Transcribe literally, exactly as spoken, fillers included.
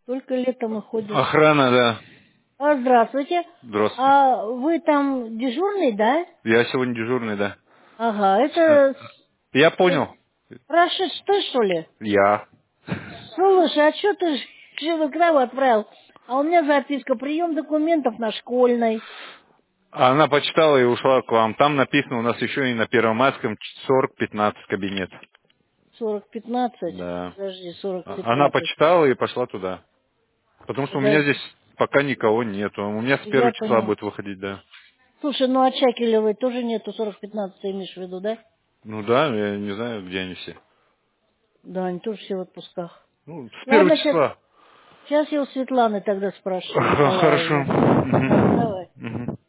Только летом и ходим. Охрана, да. А, здравствуйте. Здравствуйте. А вы там дежурный, да? Я сегодня дежурный, да. Ага, С- это Я э, понял. Рашид, ты что ли? Я. Слушай, а что ты телеграмму отправил? А у меня записка, прием документов на школьной. А Она почитала и ушла к вам. Там написано у нас еще и на Первомайском сорок пятнадцать кабинет. сорок пятнадцать. Да. Подожди, сорок А- Она пятнадцать. почитала и пошла туда. Потому что у меня здесь Подожди, пока никого нету. У меня с я первого числа понял. будет выходить, да. Слушай, ну а Чакелевой тоже нету сорок пятнадцать, ты имеешь в виду, да? Ну да, я не знаю, где они все. Да, они тоже все в отпусках. Ну, с первого Ладно, сейчас, числа. сейчас я у Светланы тогда спрашиваю Х- Хорошо. Николаевны. Ладно, Мгм. давай. Мгм.